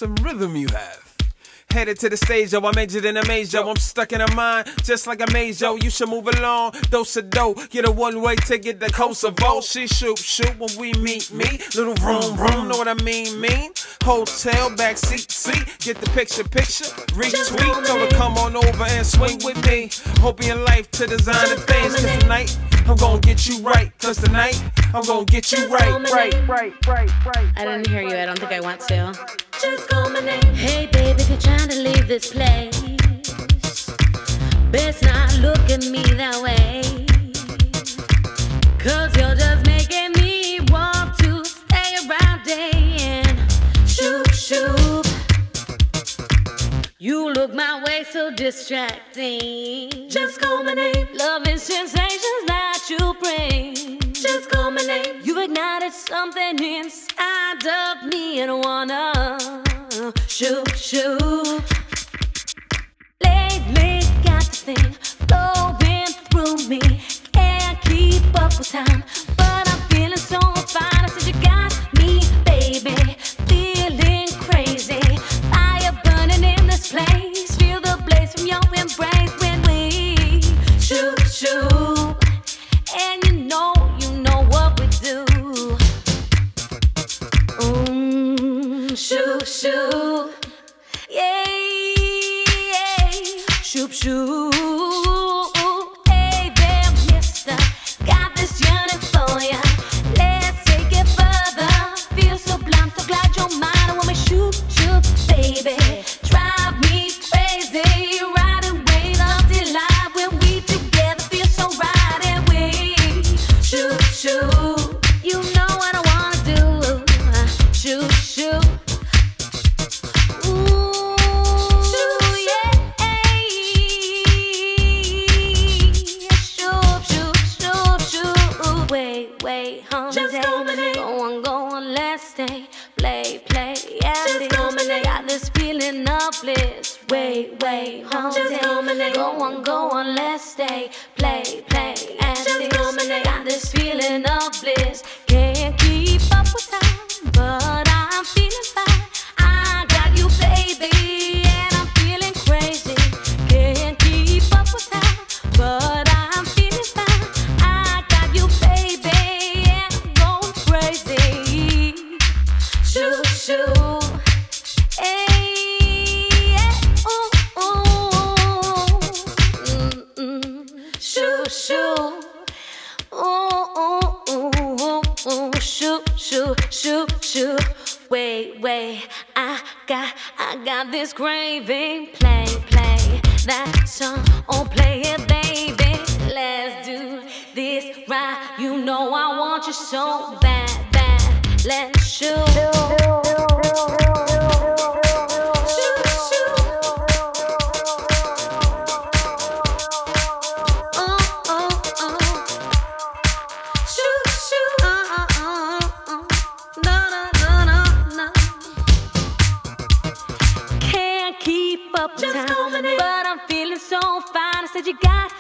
some rhythm you have. Headed to the stage, yo, I majored in a maze, yo. I'm stuck in a mind, just like a maze, yo. You should move along, dose-a-do. Get a one-way ticket to Kosovo. She shoot when we meet me. Little room, know what I mean? Hotel, backseat, seat. Get the picture. Retweet, know to come on over and swing with me. Hope in life to design the things. Cause tonight, I'm gonna get you right. Cause tonight, I'm gonna get you right. I didn't hear you, I don't think I want to. Just call my name. Hey babe, if you're trying to leave this place, best not look at me that way. Cause you're just making me want to stay around day and shoot. You look my way so distracting. Just call my name. Love and sensations that you bring. Just call my name. You ignited something inside of me and I wanna shoot. Lately got this thing flowing through me. Can't keep up with time, but I'm feeling so fine. I said you got me, baby, feeling crazy. Fire burning in this place. Feel the blaze from your embrace when we shoot. And you know what we do. Shoot. Yeah. Shoot. Hey there, mister. Got this yearning for ya. Let's take it further. Feel so blind, so glad you're mine. I want me shoot, baby. Drive me crazy. Ride away the delight when we together feel so right. And we shoot. You know what I wanna do. Shoot. Wait, honey. Just call my name. Go on, let's stay. Play. Just call my name. Got this feeling of bliss. Wait, honey. Just call my name. Go on, let's stay. Play. Just call my name. Got this feeling of bliss. Can't keep up with time, but I'm feeling fine. I got you, baby, and I'm feeling crazy. Can't keep up with time, but I'm feeling fine. I got you, baby, and I'm going crazy. Shoot. Hey, yeah. Ooh. Shoot. Shoot. Wait. I got this craving. Play that song. Oh, play it, baby. Let's do this right. You know I want you so bad. Let's shoot. Keep up with time, but I'm feeling so fine. I said you got